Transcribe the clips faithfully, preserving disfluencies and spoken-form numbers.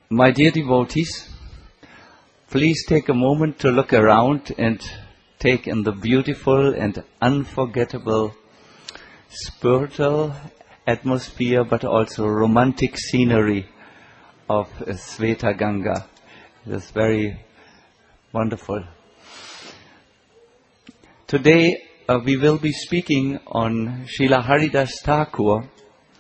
My dear devotees, please take a moment to look around and take in the beautiful and unforgettable spiritual atmosphere, but also romantic scenery of Sveta Ganga. It is very wonderful. Today uh, we will be speaking on Srila Haridas Thakur.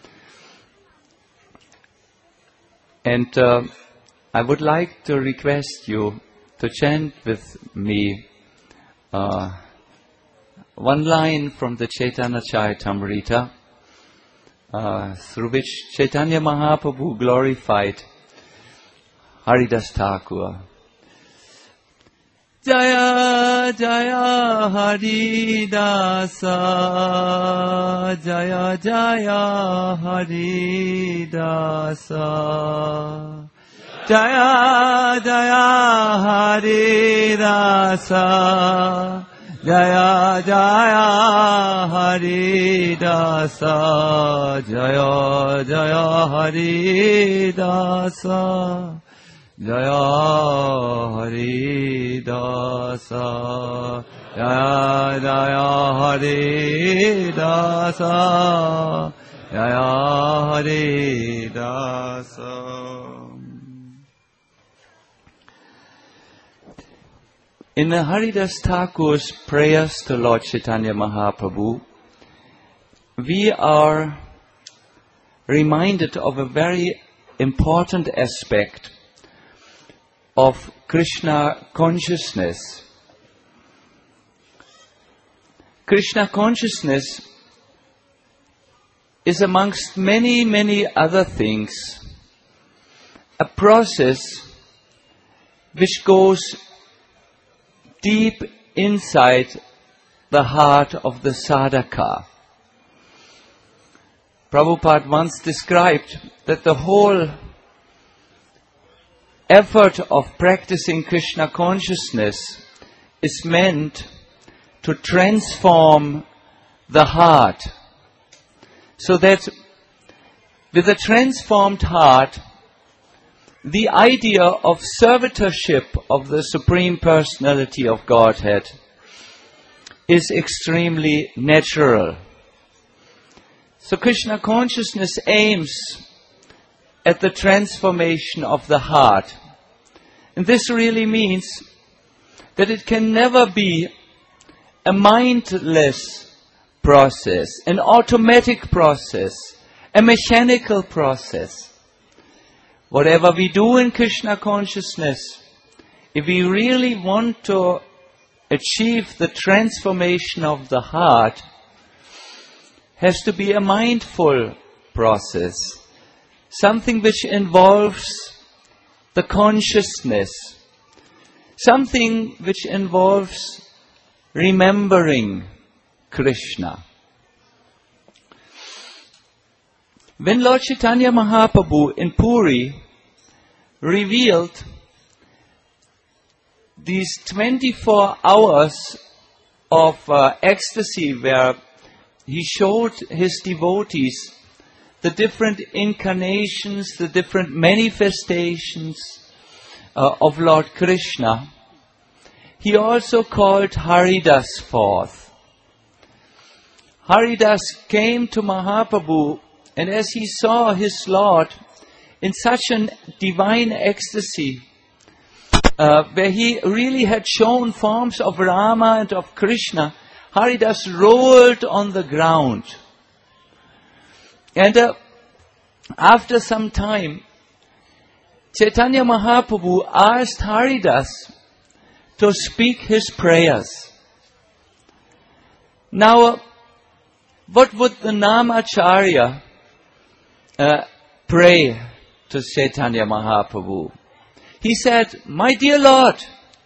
And uh, I would like to request you to chant with me uh, one line from the Chaitanya Charitamrita, uh, through which Chaitanya Mahaprabhu glorified Haridas Thakur. Jaya Jaya Haridasa, Jaya Jaya Haridasa, Jaya Jaya Haridasa, Jaya Jaya Haridasa, Jaya Jaya Haridasa, Jaya Haridasa, Jaya Jaya Haridasa, Jaya Haridasa. In Haridas Thakur's prayers to Lord Chaitanya Mahaprabhu, we are reminded of a very important aspect of Krishna consciousness. Krishna consciousness is, amongst many, many other things, a process which goes deep inside the heart of the sadhaka. Prabhupada once described that the whole effort of practicing Krishna consciousness is meant to transform the heart, so that with a transformed heart, the idea of servitorship of the Supreme Personality of Godhead is extremely natural. So Krishna consciousness aims at the transformation of the heart. And this really means that it can never be a mindless process, an automatic process, a mechanical process. Whatever we do in Krishna consciousness, if we really want to achieve the transformation of the heart, has to be a mindful process. Something which involves the consciousness. Something which involves remembering Krishna. When Lord Chaitanya Mahaprabhu in Puri revealed these twenty-four hours of uh, ecstasy where he showed his devotees the different incarnations, the different manifestations uh, of Lord Krishna, he also called Haridas forth. Haridas came to Mahaprabhu, and as he saw his Lord in such a divine ecstasy, uh, where he really had shown forms of Rama and of Krishna, Haridas rolled on the ground. And uh, after some time, Chaitanya Mahaprabhu asked Haridas to speak his prayers. Now, uh, what would the Namacharya uh, pray to Chaitanya Mahaprabhu? He said, "My dear Lord,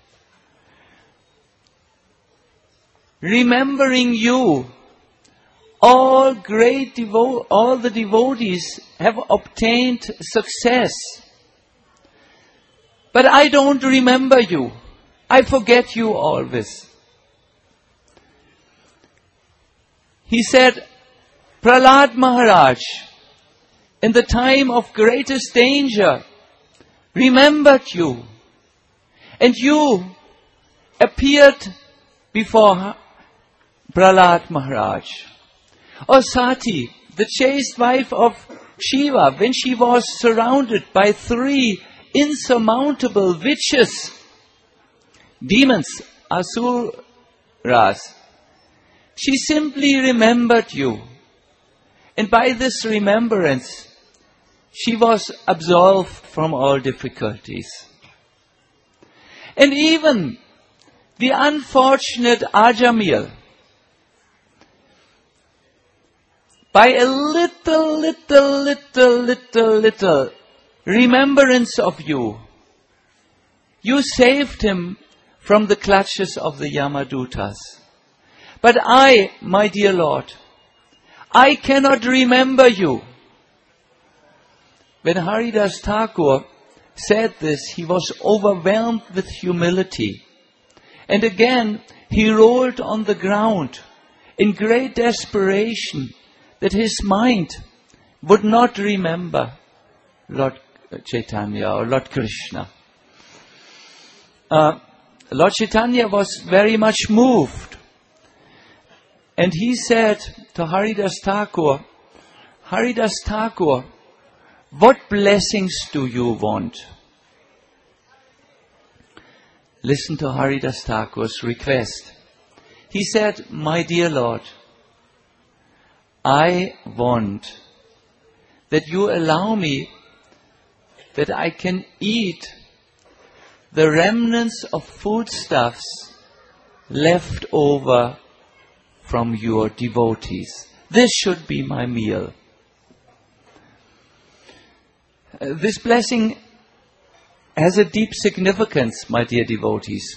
remembering you, all great devo- all the devotees have obtained success. But I don't remember you. I forget you always." He said, "Prahlad Maharaj, in the time of greatest danger, remembered you. And you appeared before Prahlad Maharaj. Or Sati, the chaste wife of Shiva, when she was surrounded by three insurmountable witches, demons, asuras, she simply remembered you. And by this remembrance, she was absolved from all difficulties. And even the unfortunate Ajamil, by a little, little, little, little, little remembrance of you, you saved him from the clutches of the Yamadutas. But I, my dear Lord, I cannot remember you. When Haridas Thakur said this, he was overwhelmed with humility. And again, he rolled on the ground in great desperation that his mind would not remember Lord Chaitanya or Lord Krishna. Uh, Lord Chaitanya was very much moved. And he said to Haridas Thakur, Haridas Thakur, what blessings do you want? Listen to Haridas Thakur's request. He said, my dear Lord, I want that you allow me that I can eat the remnants of foodstuffs left over from your devotees. This should be my meal. Uh, this blessing has a deep significance, my dear devotees.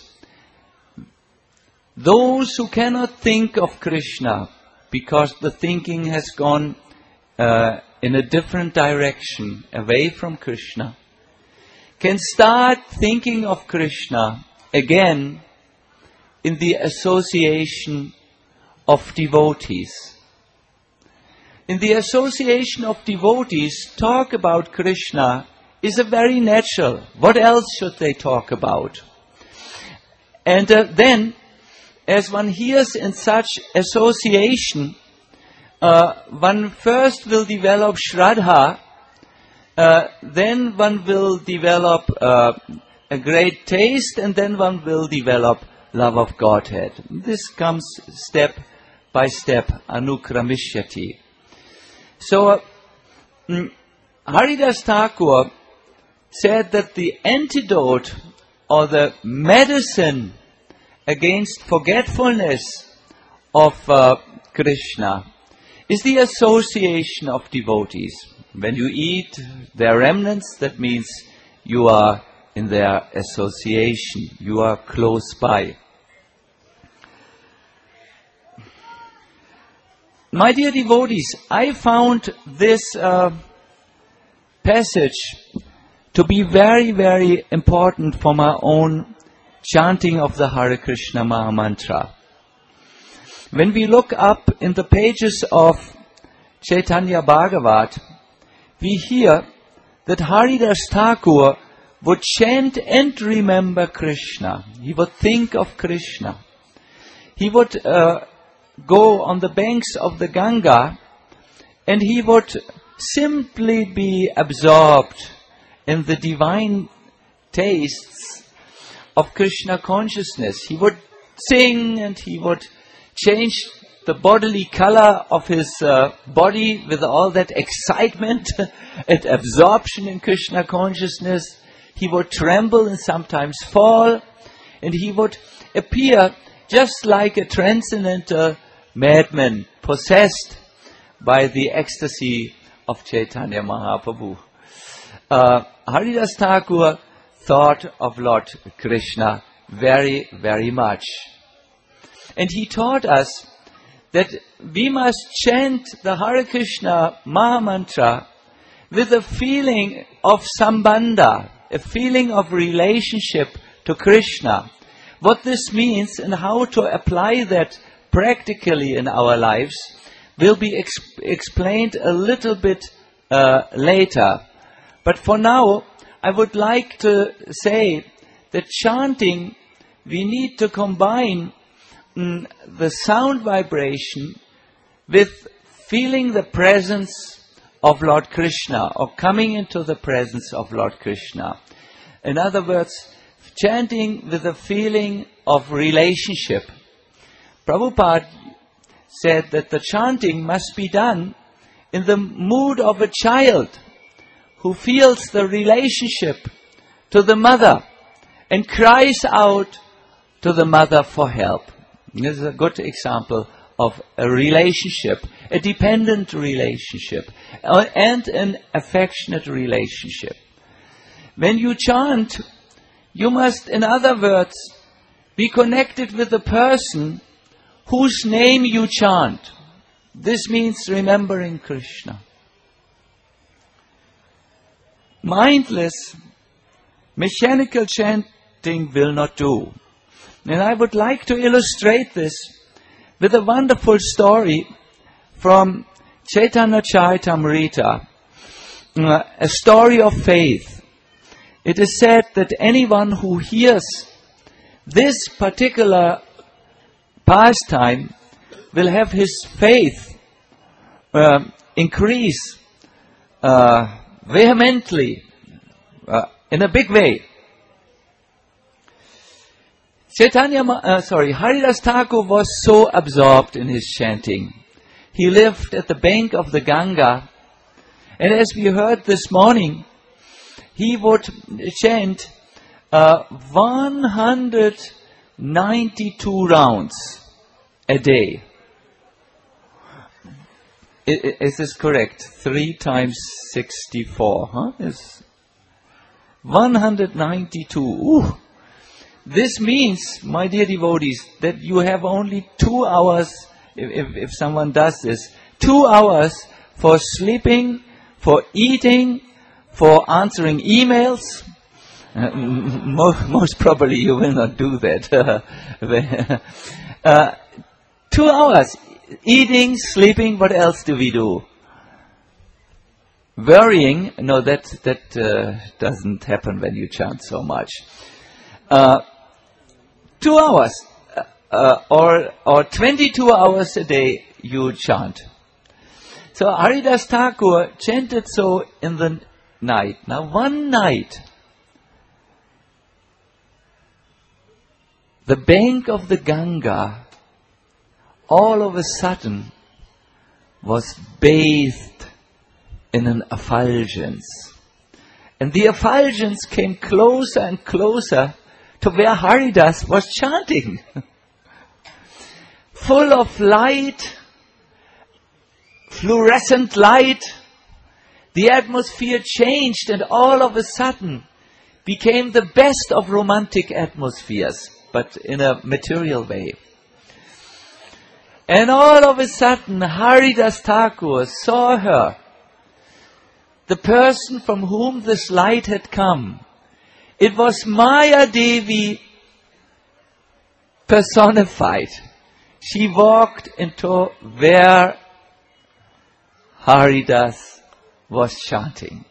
Those who cannot think of Krishna because the thinking has gone uh, in a different direction, away from Krishna, can start thinking of Krishna again in the association of devotees. In the association of devotees, talk about Krishna is a very natural. What else should they talk about? And uh, then, as one hears in such association, uh, one first will develop Shraddha, uh, then one will develop uh, a great taste, and then one will develop love of Godhead. This comes step by step, anukramishati. So, uh, mm, Haridas Thakur said that the antidote or the medicine against forgetfulness of uh, Krishna is the association of devotees. When you eat their remnants, that means you are in their association, you are close by. My dear devotees, I found this uh, passage to be very, very important for my own chanting of the Hare Krishna Maha Mantra. When we look up in the pages of Chaitanya Bhagavat, we hear that Haridas Thakur would chant and remember Krishna. He would think of Krishna. He would uh, go on the banks of the Ganga and he would simply be absorbed in the divine tastes of Krishna consciousness. He would sing and he would change the bodily color of his uh, body with all that excitement and absorption in Krishna consciousness. He would tremble and sometimes fall, and he would appear just like a transcendental madman possessed by the ecstasy of Chaitanya Mahaprabhu. Uh, Haridas Thakur thought of Lord Krishna very, very much. And he taught us that we must chant the Hare Krishna Maha Mantra with a feeling of sambandha, a feeling of relationship to Krishna. What this means and how to apply that practically in our lives will be exp- explained a little bit uh, later. But for now, I would like to say that chanting, we need to combine mm, the sound vibration with feeling the presence of Lord Krishna, or coming into the presence of Lord Krishna. In other words, chanting with a feeling of relationship. Prabhupada said that the chanting must be done in the mood of a child who feels the relationship to the mother and cries out to the mother for help. This is a good example of a relationship, a dependent relationship, and an affectionate relationship. When you chant, you must, in other words, be connected with the person whose name you chant. This means remembering Krishna. Mindless, mechanical chanting will not do. And I would like to illustrate this with a wonderful story from Chaitanya Charitamrita, uh, a story of faith. It is said that anyone who hears this particular pastime will have his faith uh, increase uh, vehemently, uh, in a big way. Chaitanya, uh, sorry, Haridas Thakur was so absorbed in his chanting. He lived at the bank of the Ganga, and as we heard this morning, he would chant uh, one hundred ninety-two rounds a day. I, is this correct? Three times sixty-four, huh? Is one hundred ninety-two. Ooh. This means, my dear devotees, that you have only two hours, if, if, if someone does this, two hours for sleeping, for eating, for answering emails. Uh, most, most probably you will not do that. uh, two hours, eating, sleeping, what else do we do? Worrying, no, that, that uh, doesn't happen when you chant so much. Uh, Two hours, uh, uh, or or twenty-two hours a day you chant. So Haridas Thakur chanted so in the night. Now one night, the bank of the Ganga, all of a sudden, was bathed in an effulgence. And the effulgence came closer and closer to where Haridas was chanting. Full of light, fluorescent light, the atmosphere changed and all of a sudden became the best of romantic atmospheres, but in a material way. And all of a sudden Haridas Thakur saw her, the person from whom this light had come. It was Maya Devi personified. She walked into where Haridas was chanting.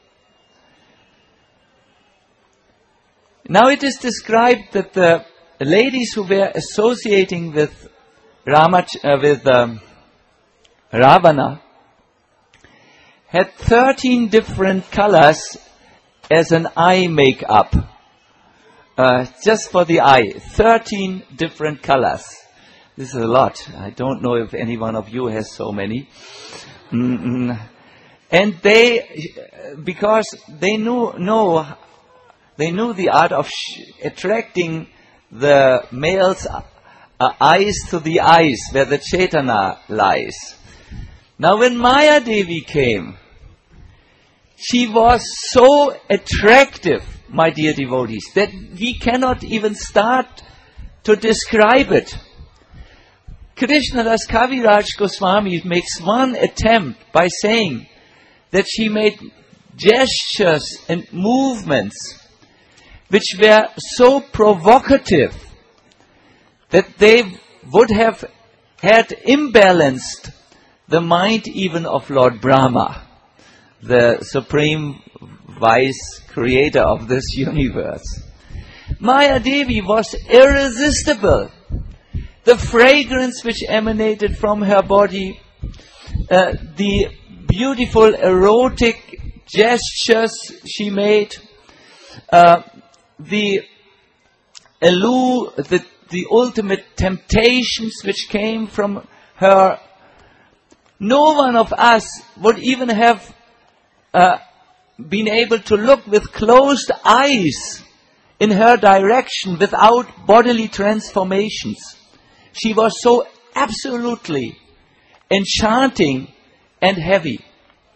Now it is described that the ladies who were associating with Ramach, uh, with um, Ravana had thirteen different colors as an eye makeup. Uh, just for the eye, thirteen different colors. This is a lot. I don't know if any one of you has so many. Mm-mm. And they, because they knew, know, they knew the art of sh- attracting the male's uh, eyes to the eyes where the Chaitanya lies. Now when Maya Devi came, she was so attractive, my dear devotees, that we cannot even start to describe it. Krishnadas Kaviraj Goswami makes one attempt by saying that she made gestures and movements which were so provocative that they would have had imbalanced the mind even of Lord Brahma, the supreme wise creator of this universe. Maya Devi was irresistible. The fragrance which emanated from her body, uh, the beautiful erotic gestures she made, uh, the, allu- the the ultimate temptations which came from her. No one of us would even have uh, been able to look with closed eyes in her direction without bodily transformations. She was so absolutely enchanting and heavy.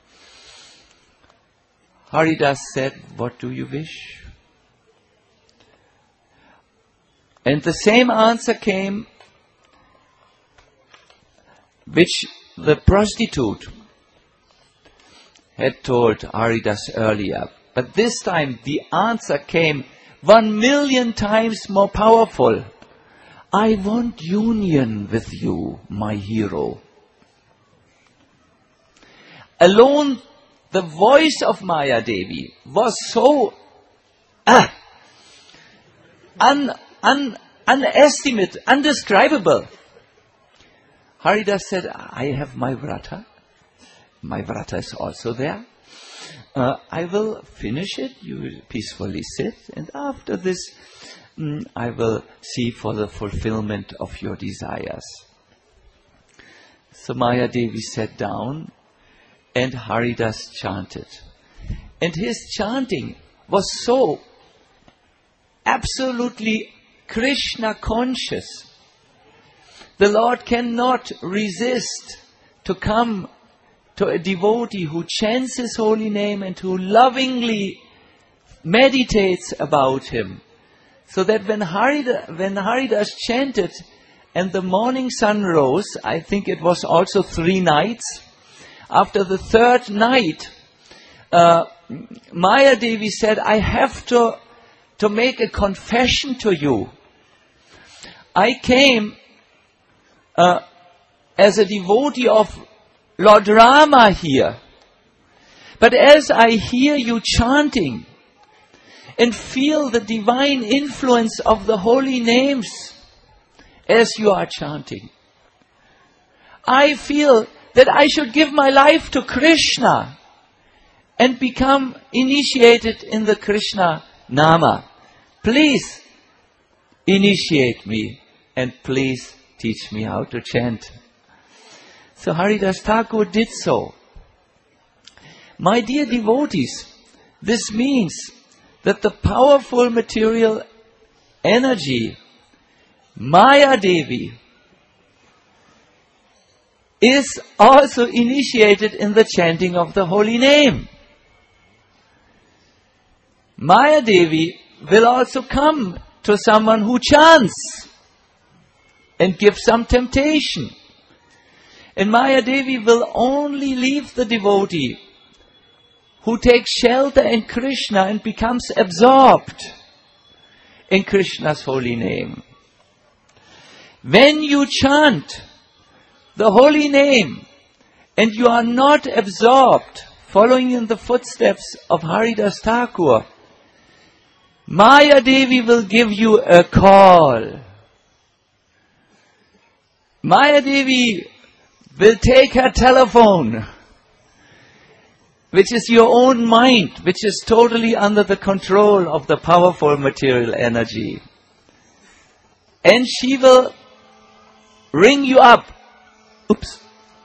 Haridas said, "What do you wish?" And the same answer came which the prostitute had told Haridas earlier. But this time the answer came one million times more powerful. "I want union with you, my hero." Alone, the voice of Maya Devi was so ah, un, un, unestimate, undescribable. Haridas said, "I have my vrata. My vrata is also there. Uh, I will finish it. You will peacefully sit. And after this, mm, I will see for the fulfillment of your desires." So Maya Devi sat down and Haridas chanted. And his chanting was so absolutely Krishna conscious. The Lord cannot resist to come to a devotee who chants His holy name and who lovingly meditates about Him. So that when Haridas, when Haridas chanted and the morning sun rose, I think it was also three nights, after the third night, uh, Maya Devi said, "I have to, to make a confession to you. I came uh, as a devotee of Lord Rama here. But as I hear you chanting and feel the divine influence of the holy names as you are chanting, I feel that I should give my life to Krishna and become initiated in the Krishna Nama. Please initiate me and please teach me how to chant." So Haridas Thakur did so. My dear devotees, this means that the powerful material energy, Maya Devi, is also initiated in the chanting of the holy name. Maya Devi will also come to someone who chants and give some temptation. And Maya Devi will only leave the devotee who takes shelter in Krishna and becomes absorbed in Krishna's holy name. When you chant the holy name and you are not absorbed, following in the footsteps of Haridas Thakur, Maya Devi will give you a call. Maya Devi will take her telephone, which is your own mind, which is totally under the control of the powerful material energy. And she will ring you up. Oops.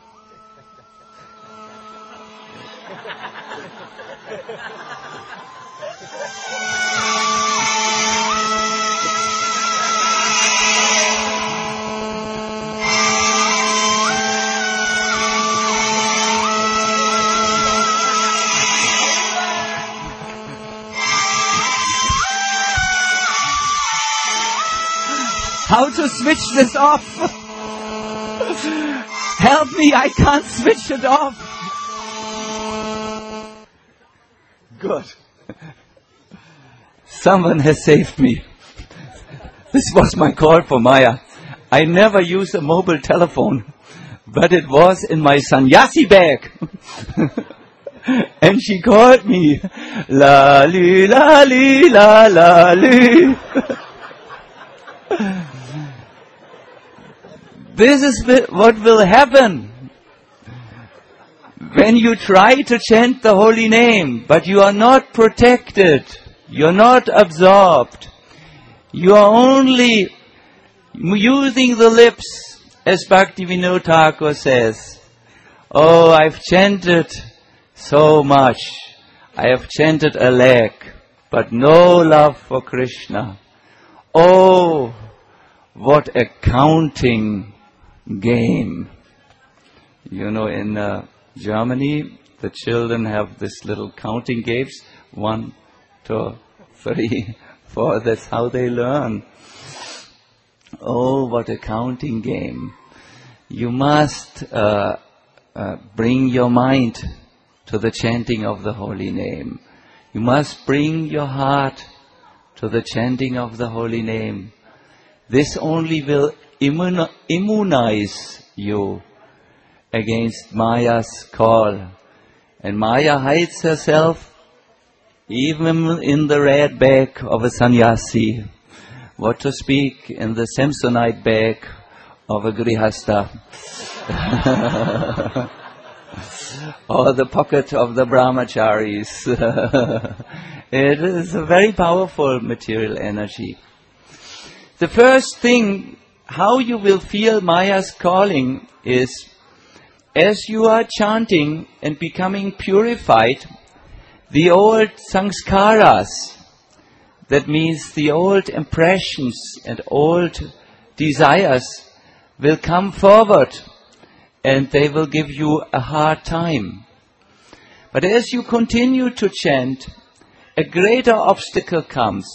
How to switch this off? Help me, I can't switch it off. Good. Someone has saved me. This was my call for Maya. I never use a mobile telephone, but it was in my sannyasi bag. And she called me, la li la li la la li. This is what will happen when you try to chant the holy name, but you are not protected, you are not absorbed, you are only using the lips, as Bhaktivinoda Thakur says. Oh, I've chanted so much, I have chanted a lakh, but no love for Krishna. Oh, what a counting game. You know, in uh, Germany, the children have this little counting games. One, two, three, four. That's how they learn. Oh, what a counting game. You must uh, uh, bring your mind to the chanting of the holy name. You must bring your heart to the chanting of the holy name. This only will immun- immunize you against Maya's call. And Maya hides herself even in the red bag of a sannyasi. What to speak in the Samsonite bag of a grihastha. Or the pocket of the brahmacharis. It is a very powerful material energy. The first thing, how you will feel Maya's calling is, as you are chanting and becoming purified, the old sanskaras, that means the old impressions and old desires, will come forward and they will give you a hard time. But as you continue to chant, a greater obstacle comes.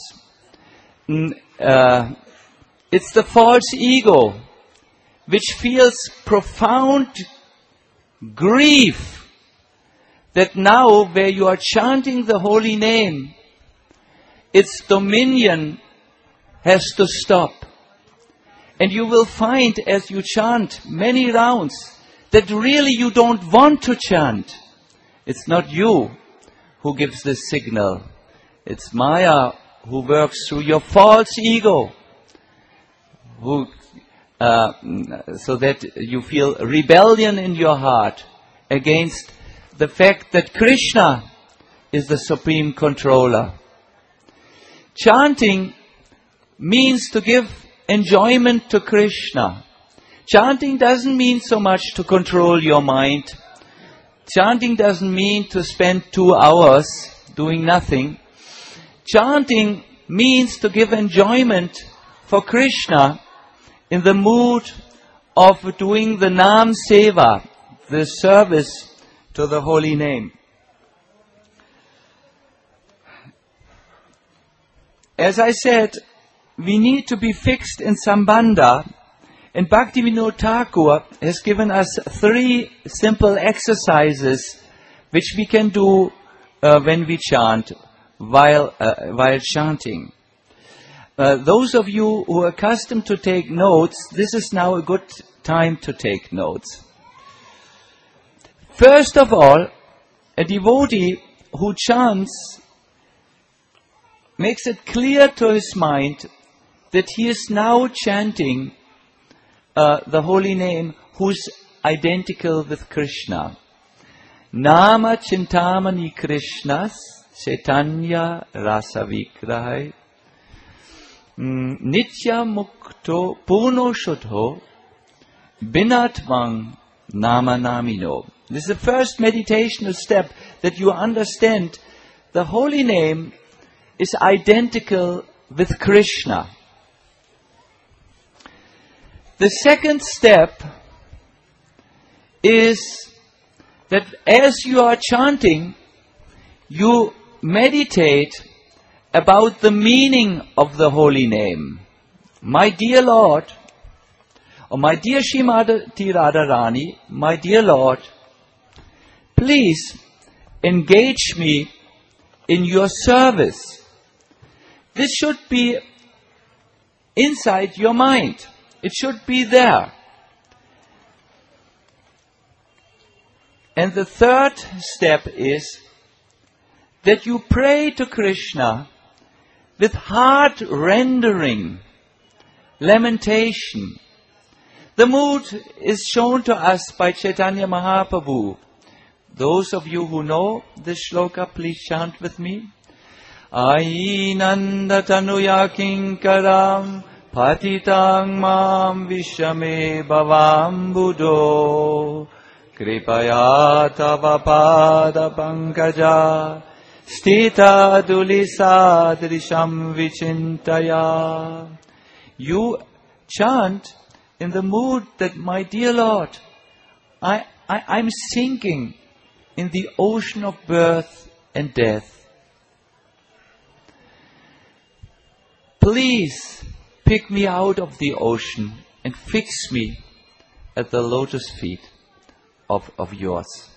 Uh, it's the false ego, which feels profound grief that now where you are chanting the holy name, its dominion has to stop. And you will find as you chant many rounds that really you don't want to chant. It's not you who gives the signal. It's Maya who works through your false ego, who uh, so that you feel rebellion in your heart against the fact that Krishna is the supreme controller. Chanting means to give enjoyment to Krishna. Chanting doesn't mean so much to control your mind. Chanting doesn't mean to spend two hours doing nothing. Chanting means to give enjoyment for Krishna in the mood of doing the Nam Seva, the service to the holy name. As I said, we need to be fixed in Sambandha, and Bhaktivinoda Thakur has given us three simple exercises which we can do uh, when we chant, while uh, while chanting. Uh, those of you who are accustomed to take notes, this is now a good time to take notes. First of all, a devotee who chants makes it clear to his mind that he is now chanting uh, the holy name who's identical with Krishna. Nama Chintamani Krishnas Chaitanya Rasa Vigrahai Nitya Mukto Purno Shuddho Binatvang Nama Namino. This is the first meditational step, that you understand the holy name is identical with Krishna. The second step is that as you are chanting, you meditate about the meaning of the holy name. My dear Lord, or my dear Srimati Radharani, my dear Lord, please engage me in your service. This should be inside your mind. It should be there. And the third step is that you pray to Krishna with heart-rendering lamentation. The mood is shown to us by Chaitanya Mahaprabhu. Those of you who know this shloka, please chant with me. Ainanda tanuya kinkaram patitang mam vishame bhavam buddho kripaya tava pada pankaja stita dulisadrisham vichintaya. You chant in the mood that, my dear Lord, I, I, I'm sinking in the ocean of birth and death. Please pick me out of the ocean and fix me at the lotus feet of, of yours.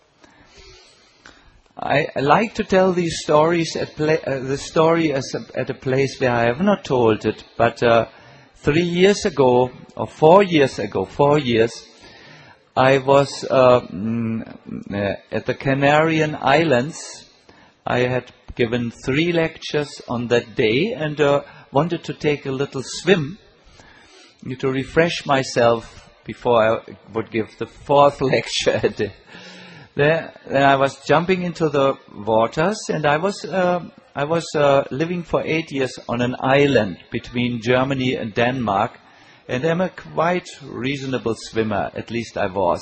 I, I like to tell these stories at pla- uh, the story as a, at a place where I have not told it, but uh, three years ago, or four years ago, four years, I was uh, mm, at the Canarian Islands. I had given three lectures on that day and uh, wanted to take a little swim to refresh myself before I would give the fourth lecture a day. Then, then I was jumping into the waters, and I was uh, I was uh, living for eight years on an island between Germany and Denmark, and I'm a quite reasonable swimmer, at least I was.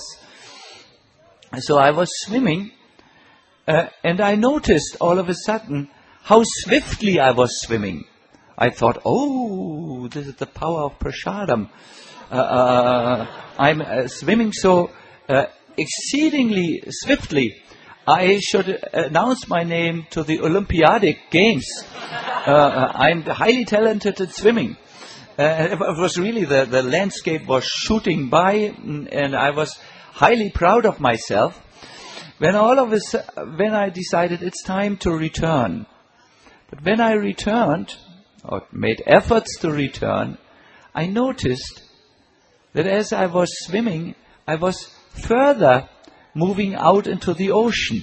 So I was swimming, uh, and I noticed all of a sudden how swiftly I was swimming. I thought, oh, this is the power of prasadam. Uh, uh, I'm uh, swimming so uh, exceedingly swiftly. I should announce my name to the Olympiadic Games. Uh, I'm highly talented at swimming. Uh, it was really, the, the landscape was shooting by, and I was highly proud of myself. When all of a sudden, when I decided it's time to return. But when I returned, or made efforts to return, I noticed that as I was swimming, I was further moving out into the ocean.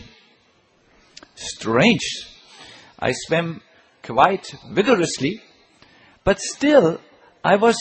Strange. I swam quite vigorously, but still I was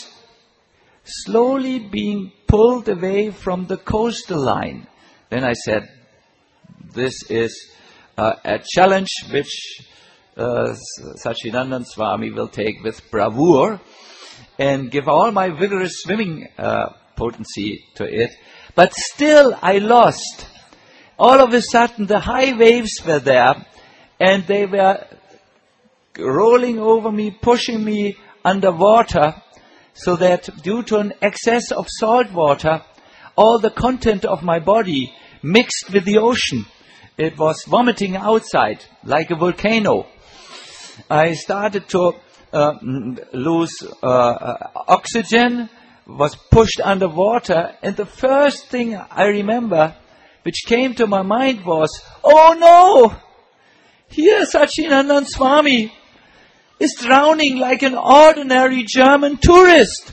slowly being pulled away from the coastal line. Then I said, this is uh, a challenge which uh, Sachidanand Swami will take with bravura and give all my vigorous swimming uh, potency to it. But still I lost. All of a sudden the high waves were there, and they were rolling over me, pushing me underwater, so that due to an excess of salt water, all the content of my body mixed with the ocean. It was vomiting outside like a volcano. I started to uh, lose uh, oxygen, was pushed underwater, and the first thing I remember which came to my mind was, oh no! Here Sachidanand Swami is drowning like an ordinary German tourist.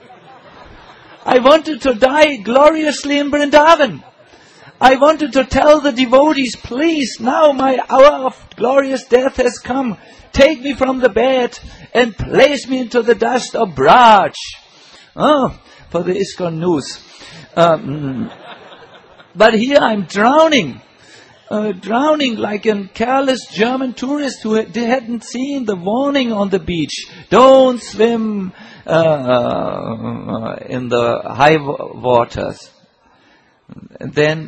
I wanted to die gloriously in Vrindavan. I wanted to tell the devotees, please, now my hour of glorious death has come. Take me from the bed and place me into the dust of Braj. Oh, for the ISKCON news. Um, but here I'm drowning. Uh, drowning like a careless German tourist who had, hadn't seen the warning on the beach. Don't swim uh, uh, in the high waters. And then,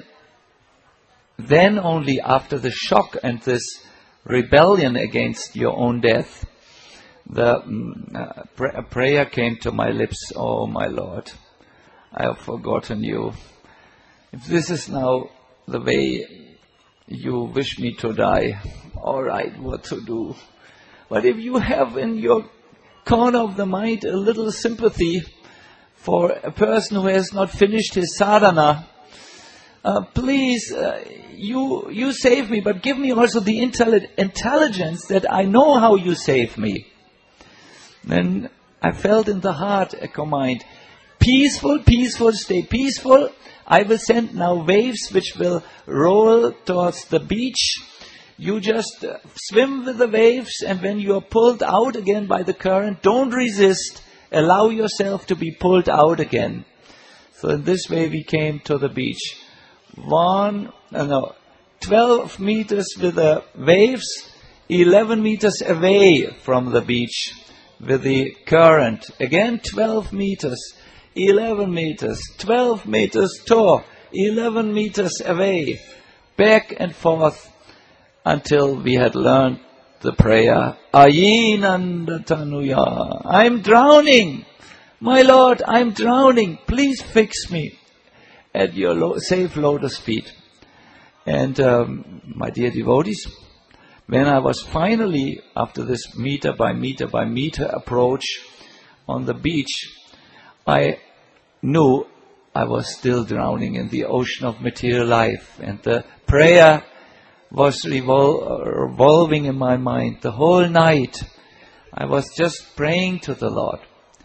then only after the shock and this rebellion against your own death, the mm, uh, pr- prayer came to my lips. Oh, my Lord, I have forgotten you. If this is now the way you wish me to die, all right, what to do? But if you have in your corner of the mind a little sympathy for a person who has not finished his sadhana, uh, please, uh, you you save me, but give me also the intelli- intelligence that I know how you save me. Then I felt in the heart a command, peaceful, peaceful, stay peaceful. I will send now waves which will roll towards the beach. You just uh, swim with the waves, and when you are pulled out again by the current, don't resist. Allow yourself to be pulled out again. So in this way we came to the beach. One, uh, no, twelve meters with the waves, eleven meters away from the beach with the current. Again twelve meters, eleven meters, twelve meters to, eleven meters away, back and forth, until we had learned the prayer, Ayinanda Tanuya. I'm drowning. My Lord, I'm drowning. Please fix me at your lo- safe lotus feet. And um, my dear devotees, when I was finally, after this meter by meter by meter approach on the beach, I knew I was still drowning in the ocean of material life. And the prayer was revol- revolving in my mind the whole night. I was just praying to the Lord.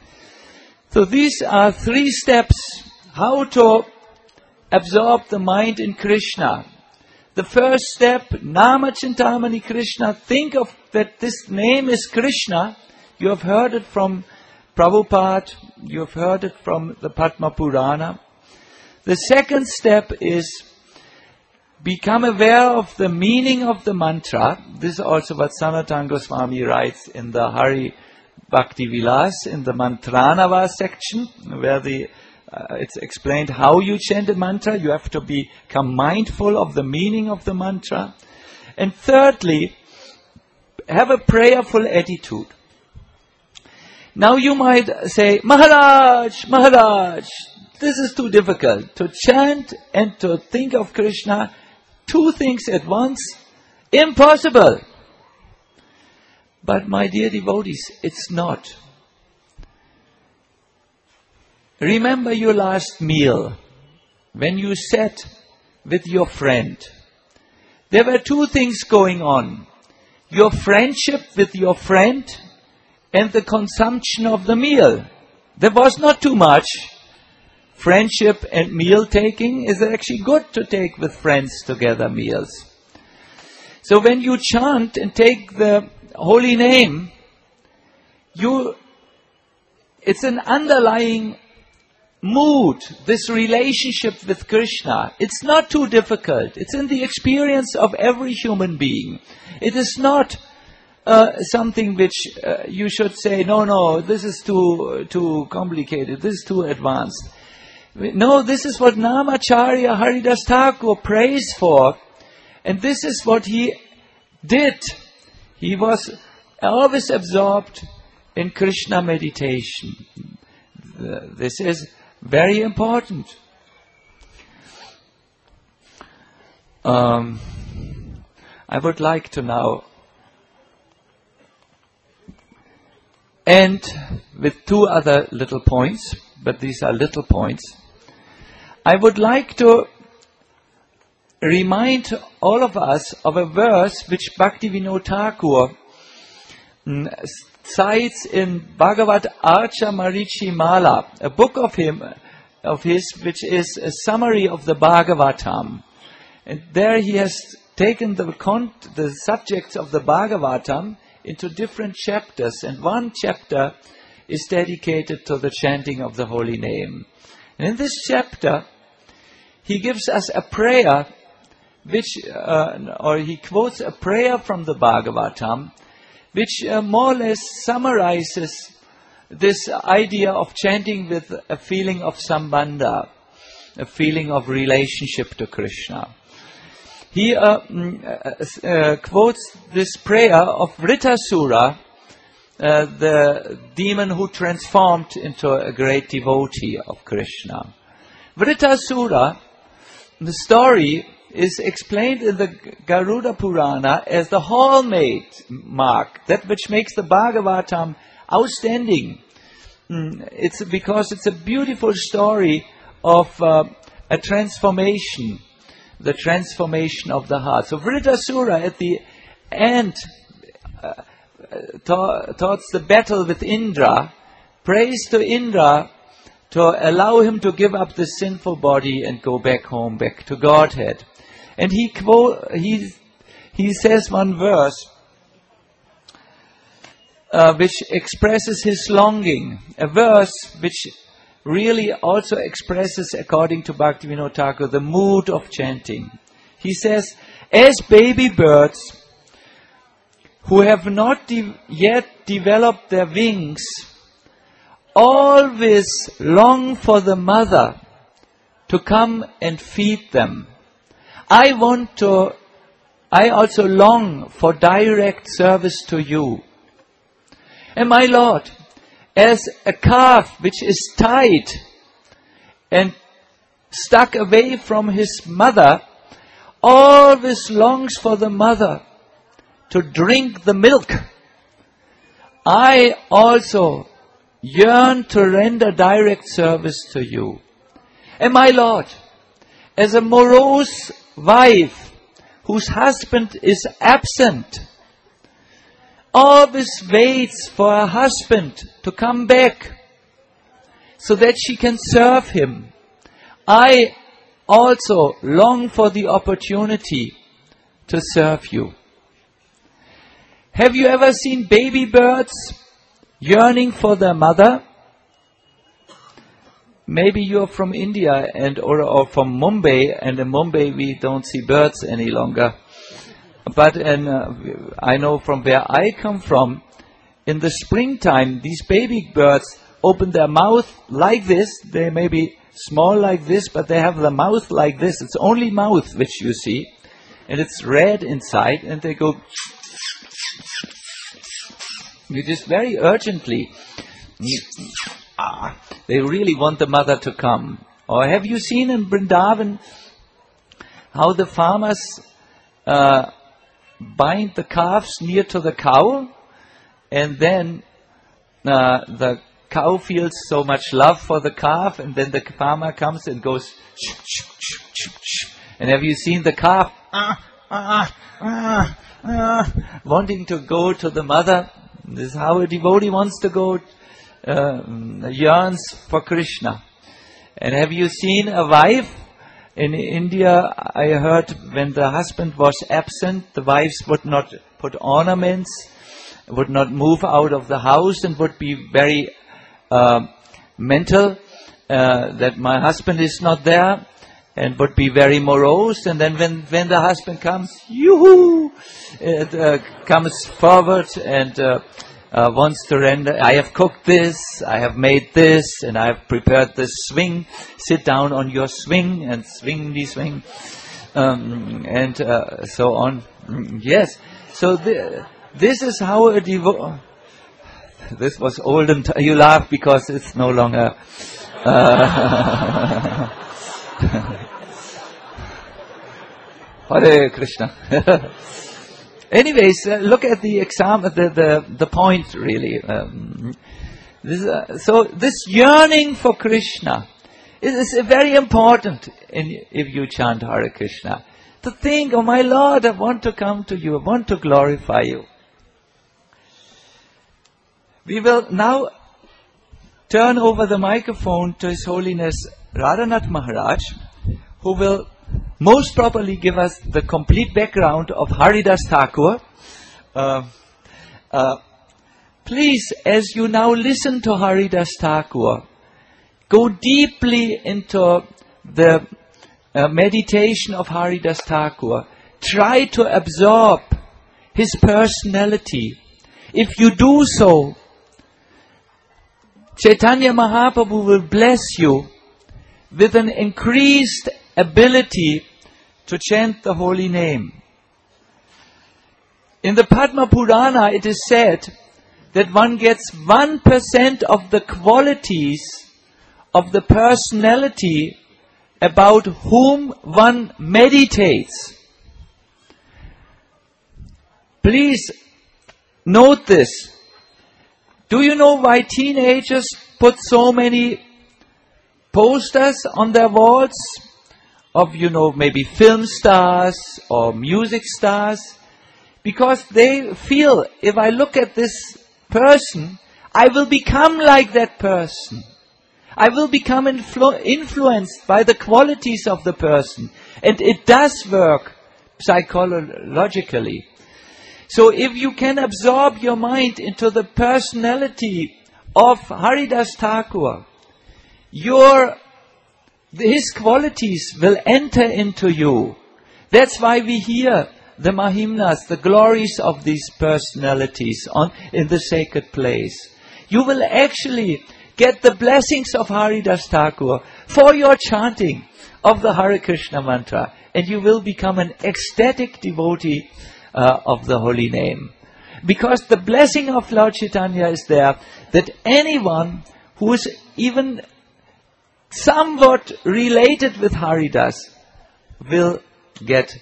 So these are three steps how to absorb the mind in Krishna. The first step, Nama Chintamani Krishna. Think of that this name is Krishna. You have heard it from Prabhupada. You have heard it from the Padma Purana. The second step is become aware of the meaning of the mantra. This is also what Sanatana Goswami writes in the Hari Bhakti Vilas, in the Mantranava section, where the uh, it's explained how you chant a mantra. You have to become mindful of the meaning of the mantra. And thirdly, have a prayerful attitude. Now you might say, Maharaj, Maharaj, this is too difficult. To chant and to think of Krishna, two things at once, impossible. But my dear devotees, it's not. Remember your last meal, when you sat with your friend. There were two things going on. Your friendship with your friend and the consumption of the meal. There was not too much. Friendship and meal taking is actually good to take with friends together meals. So when you chant and take the holy name, you, it's an underlying mood, this relationship with Krishna. It's not too difficult. It's in the experience of every human being. It is not uh, something which uh, you should say, no, no, this is too too complicated, this is too advanced. No, this is what Namacharya Haridas Thakur prays for. And this is what he did. He was always absorbed in Krishna meditation. This is very important. Um, I would like to now end with two other little points, but these are little points. I would like to remind all of us of a verse which Bhaktivinoda Thakur mm, cites in Bhagavad Archa Marichi Mala, a book of him, of his, which is a summary of the Bhagavatam. And there he has taken the, con- the subjects of the Bhagavatam into different chapters, and one chapter is dedicated to the chanting of the holy name. And in this chapter, he gives us a prayer, which, uh, or he quotes a prayer from the Bhagavatam, which uh, more or less summarizes this idea of chanting with a feeling of sambandha, a feeling of relationship to Krishna. He uh, uh, uh, quotes this prayer of Vritasura, uh, the demon who transformed into a great devotee of Krishna. Vritasura, the story is explained in the Garuda Purana as the hallmark, that which makes the Bhagavatam outstanding. Mm, it's because it's a beautiful story of uh, a transformation, the transformation of the heart. So Vritasura at the end, uh, to- towards the battle with Indra, prays to Indra to allow him to give up the sinful body and go back home, back to Godhead. And he quote, he, he says one verse uh, which expresses his longing. A verse which really also expresses, according to Bhaktivinoda Thakur, the mood of chanting. He says, as baby birds who have not de- yet developed their wings always long for the mother to come and feed them, I want to, I also long for direct service to you. And my Lord, as a calf which is tied and stuck away from his mother, always longs for the mother to drink the milk, I also yearn to render direct service to you. And my Lord, as a morose wife whose husband is absent, always waits for her husband to come back so that she can serve him, I also long for the opportunity to serve you. Have you ever seen baby birds yearning for their mother? Maybe you're from India and or, or from Mumbai, and in Mumbai we don't see birds any longer. But in, uh, I know from where I come from, in the springtime, these baby birds open their mouth like this. They may be small like this, but they have the mouth like this. It's only mouth which you see, and it's red inside, and they go you just very urgently. They really want the mother to come. Or have you seen in Vrindavan how the farmers uh, bind the calves near to the cow, and then uh, the cow feels so much love for the calf, and then the farmer comes and goes shh, shh, shh, shh, shh. And have you seen the calf ah, ah, ah, ah, wanting to go to the mother? This is how a devotee wants to go, uh, yearns for Krishna. And have you seen a wife? In India, I heard when the husband was absent, the wives would not put ornaments, would not move out of the house, and would be very uh, mental uh, that my husband is not there, and would be very morose. And then when, when the husband comes, yoo-hoo, it uh, comes forward and uh, uh, wants to render, I have cooked this, I have made this, and I have prepared this swing. Sit down on your swing and swing the swing, um, and uh, so on. Yes, so the, this is how a devote. This was olden. T- you laugh because it's no longer. Uh, Hare Krishna. Anyways, uh, look at the exam, the the the point really. Um, this, uh, so this yearning for Krishna is very important in, if you chant Hare Krishna. To think, oh my Lord, I want to come to you, I want to glorify you. We will now turn over the microphone to His Holiness Radhanath Maharaj, who will most probably give us the complete background of Haridas Thakur. Uh, uh, please, as you now listen to Haridas Thakur, go deeply into the uh, meditation of Haridas Thakur. Try to absorb his personality. If you do so, Chaitanya Mahaprabhu will bless you with an increased ability to chant the holy name. In the Padma Purana, it is said that one gets one percent of the qualities of the personality about whom one meditates. Please note this. Do you know why teenagers put so many posters on their walls of, you know, maybe film stars or music stars? Because they feel, if I look at this person, I will become like that person. I will become influ- influenced by the qualities of the person. And it does work psychologically. So if you can absorb your mind into the personality of Haridas Thakur, your, his qualities will enter into you. That's why we hear the Mahimnas, the glories of these personalities on, in the sacred place. You will actually get the blessings of Haridas Thakur for your chanting of the Hare Krishna mantra, and you will become an ecstatic devotee uh, of the holy name. Because the blessing of Lord Chaitanya is there, that anyone who is even somewhat related with Haridas will get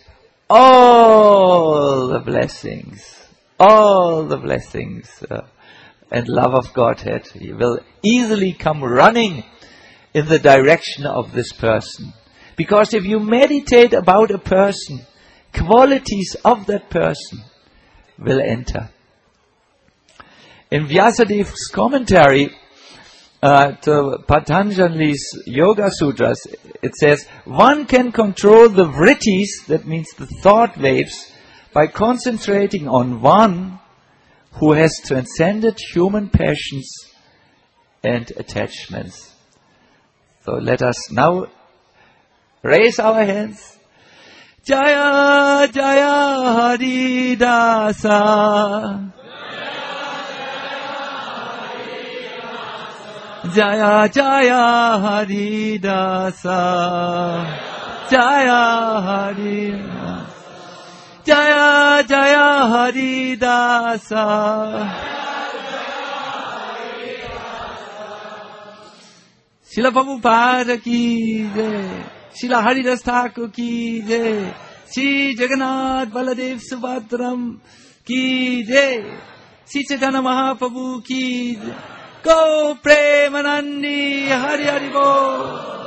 all the blessings, all the blessings uh, and love of Godhead. He will easily come running in the direction of this person. Because if you meditate about a person, qualities of that person will enter. In Vyasadev's commentary uh, to Patanjali's Yoga Sutras, it says, one can control the vrittis, that means the thought waves, by concentrating on one who has transcended human passions and attachments. So let us now raise our hands. Jaya Jaya Haridasa. Jaya Jaya Haridasa. Jaya Haridasa. Jaya Jaya Haridasa. Srila Prabhupada ki jai. Srila Haridas Thakur ki jai. Sri Jagannath Baladev Subhadram ki jai. Sri Chaitanya Mahaprabhu ki jai. Go Premanandi Hari Hari Bo.